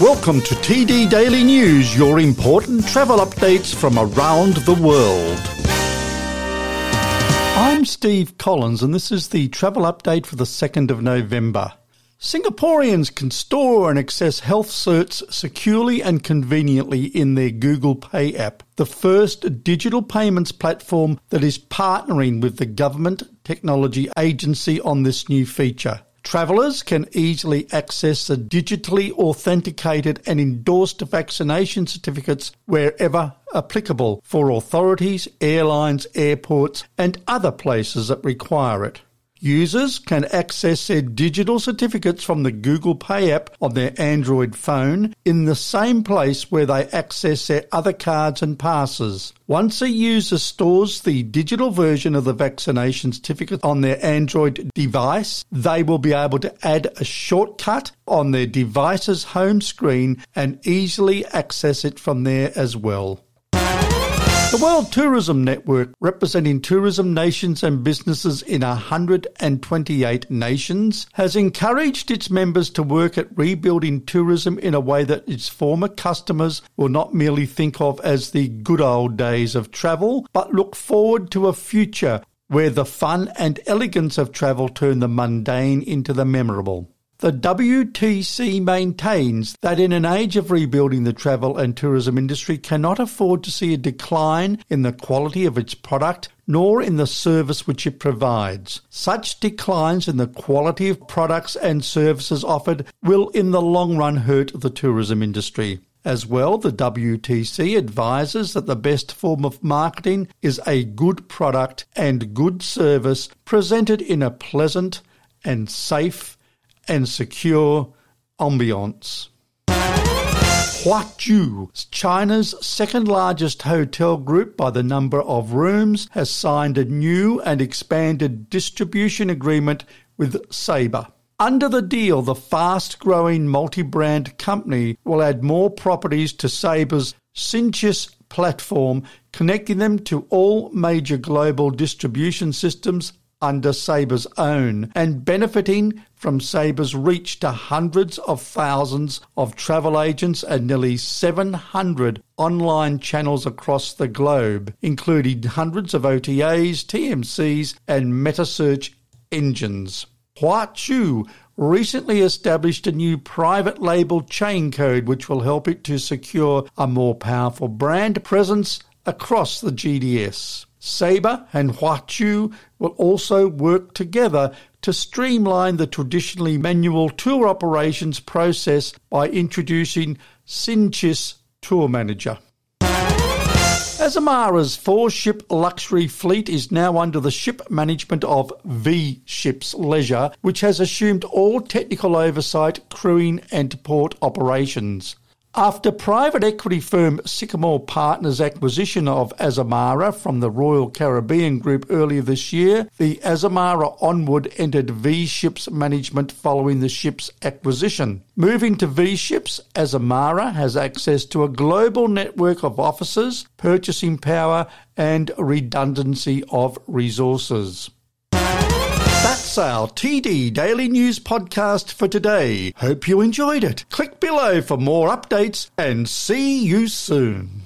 Welcome to TD Daily News, your important travel updates from around the world. I'm Steve Collins and this is the travel update for the 2nd of November. Singaporeans can store and access health certs securely and conveniently in their Google Pay app, the first digital payments platform that is partnering with the Government Technology Agency on this new feature. Travellers can easily access the digitally authenticated and endorsed vaccination certificates wherever applicable for authorities, airlines, airports and other places that require it. Users can access their digital certificates from the Google Pay app on their Android phone in the same place where they access their other cards and passes. Once a user stores the digital version of the vaccination certificate on their Android device, they will be able to add a shortcut on their device's home screen and easily access it from there as well. The World Tourism Network, representing tourism nations and businesses in 128 nations, has encouraged its members to work at rebuilding tourism in a way that its former customers will not merely think of as the good old days of travel, but look forward to a future where the fun and elegance of travel turn the mundane into the memorable. The WTC maintains that in an age of rebuilding, the travel and tourism industry cannot afford to see a decline in the quality of its product nor in the service which it provides. Such declines in the quality of products and services offered will in the long run hurt the tourism industry. As well, the WTC advises that the best form of marketing is a good product and good service presented in a pleasant and safe and secure ambience. Huazhu, China's second largest hotel group by the number of rooms, has signed a new and expanded distribution agreement with Sabre. Under the deal, the fast-growing multi-brand company will add more properties to Sabre's Synchis platform, connecting them to all major global distribution systems under Sabre's own, and benefiting from Sabre's reach to hundreds of thousands of travel agents and nearly 700 online channels across the globe, including hundreds of OTAs, TMCs and meta-search engines. Huazhu recently established a new private label chain code which will help it to secure a more powerful brand presence across the GDS. Sabre and Huazhu will also work together to streamline the traditionally manual tour operations process by introducing Synchis Tour Manager. Azamara's 4-ship luxury fleet is now under the ship management of V-Ships Leisure, which has assumed all technical oversight, crewing and port operations. After private equity firm Sycamore Partners' acquisition of Azamara from the Royal Caribbean Group earlier this year, the Azamara Onward entered V-Ships management following the ship's acquisition. Moving to V-Ships, Azamara has access to a global network of offices, purchasing power and redundancy of resources. That's our TD Daily News podcast for today. Hope you enjoyed it. Click below for more updates and see you soon.